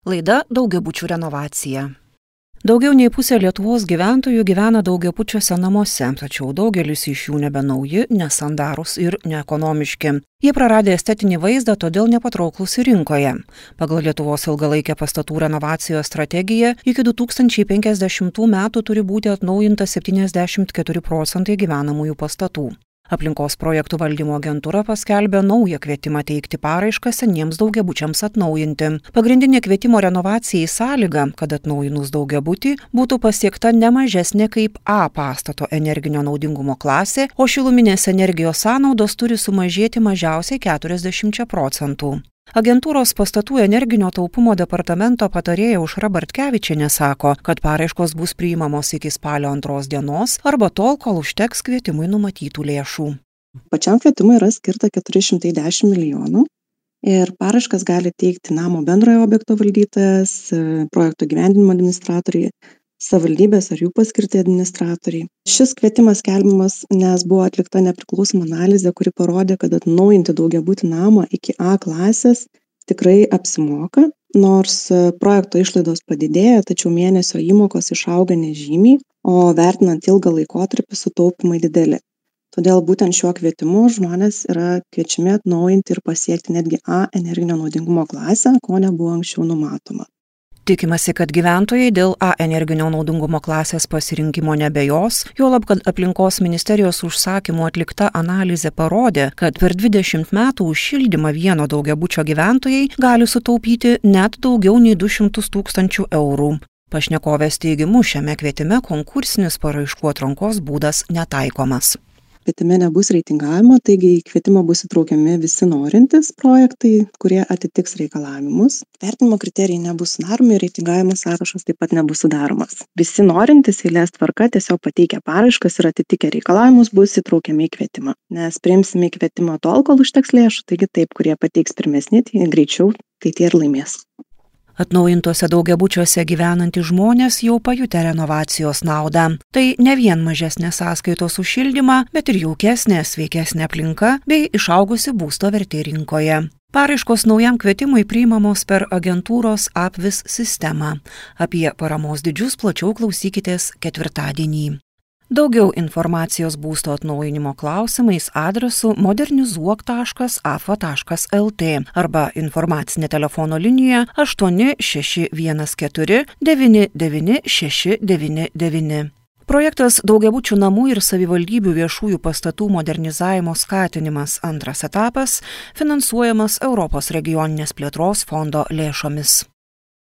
Laida Daugiabučių renovacija. Daugiau nei pusė Lietuvos gyventojų gyvena daugiabučiuose namuose, tačiau daugelis iš jų nebenauji, nesandarūs ir neekonomiški. Jie praradę estetinį vaizdą, todėl nepatrauklūs rinkoje. Pagal Lietuvos ilgalaikę pastatų renovacijos strategiją iki 2050 metų turi būti atnaujinta 74% gyvenamųjų pastatų. Aplinkos projektų valdymo agentūra paskelbė naują kvietimą teikti paraišką seniems daugiabučiams atnaujinti. Pagrindinė kvietimo renovacijai sąlyga, kad atnaujinus daugiabutį būtų pasiekta ne mažesnė kaip A pastato energinio naudingumo klasė, o šiluminės energijos sąnaudos turi sumažėti mažiausiai 40%. Agentūros pastatų energinio taupumo departamento patarėja Aušra Bartkevičienė sako, kad paraiškos bus priimamos iki spalio 2 dienos arba tol, kol užteks kvietimui numatytų lėšų. Pačiam kvietimui yra skirta 410 milijonų ir paraiškas gali teikti namo bendrojo objekto valdytojas, projekto įgyvendinimo administratoriai, savivaldybės ar jų paskirti administratoriai. Šis kvietimas skelbiamas, nes buvo atlikta nepriklausoma analizė, kuri parodė, kad atnaujinti daugiabutį namą iki A klasės tikrai apsimoka, nors projekto išlaidos padidėja, tačiau mėnesio įmokos išauga nežymiai, o vertinant ilgą laikotarpį sutaupymai dideli. Todėl būtent šiuo kvietimu žmonės yra kviečiami atnaujinti ir pasiekti netgi A energinio naudingumo klasę, ko nebuvo anksčiau numatoma. Tikimasi, kad gyventojai dėl A energinio naudingumo klasės pasirinkimo nebejos, juolab, kad aplinkos ministerijos užsakymų atlikta analizė parodė, kad per 20 metų už šildymą vieno daugiabučio gyventojai gali sutaupyti net daugiau nei 200 000 eurų. Pašnekovės teigimu, šiame kvietime konkursinis paraiškų atrankos būdas netaikomas. Kvietime nebus reitingavimo, taigi į kvietimą bus įtraukiami visi norintys projektai, kurie atitiks reikalavimus. Vertinimo kriterijai nebus sudaromi, reitingavimo sąrašas taip pat nebus sudaromas. Visi norintys eilės tvarka tiesiog pateikę paraiškas ir atitikę reikalavimus bus įtraukiami į kvietimą. Nes priimsime į kvietimą tol, kol užteks lėšų, taigi taip, kurie pateiks pirmesnį, tai greičiau, tai tie ir laimės. Atnaujintuose daugiabučiuose gyvenantys žmonės jau pajutę renovacijos naudą. Tai ne vien mažesnės sąskaitos už šildymą, bet ir jaukesnė, sveikesnė aplinka bei išaugusi būsto vertė rinkoje. Paraiškos naujam kvietimui priimamos per agentūros Apvis sistemą. Apie paramos dydžius plačiau klausykitės ketvirtadienį. Daugiau informacijos būsto atnaujinimo klausimais adresu modernizuok.afa.lt arba informacinė telefono linija 8614 99699. Projektas daugiabučių namų ir savivaldybių viešųjų pastatų modernizavimo skatinimas antras etapas finansuojamas Europos regioninės plėtros fondo lėšomis.